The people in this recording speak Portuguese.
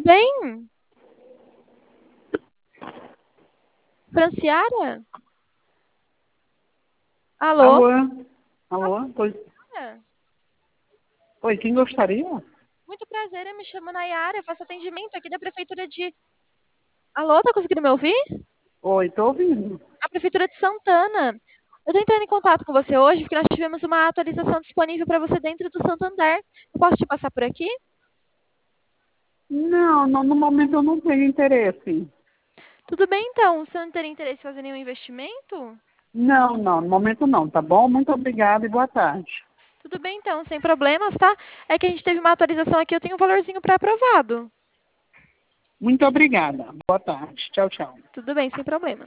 bem? Franciara? Alô? Alô? Alô? Oi, quem gostaria? Muito prazer, eu me chamo Nayara, eu faço atendimento aqui da Prefeitura de... Alô, tá conseguindo me ouvir? Oi, tô ouvindo. A Prefeitura de Santana. Eu tô entrando em contato com você hoje porque nós tivemos uma atualização disponível para você dentro do Santander. Eu posso te passar por aqui? Não, no momento eu não tenho interesse. Tudo bem, então. Você não teria interesse em fazer nenhum investimento? Não, no momento não, tá bom? Muito obrigada e boa tarde. Tudo bem, então, sem problemas, tá? É que a gente teve uma atualização aqui, eu tenho um valorzinho pré-aprovado. Muito obrigada. Boa tarde. Tchau, tchau. Tudo bem, sem problema.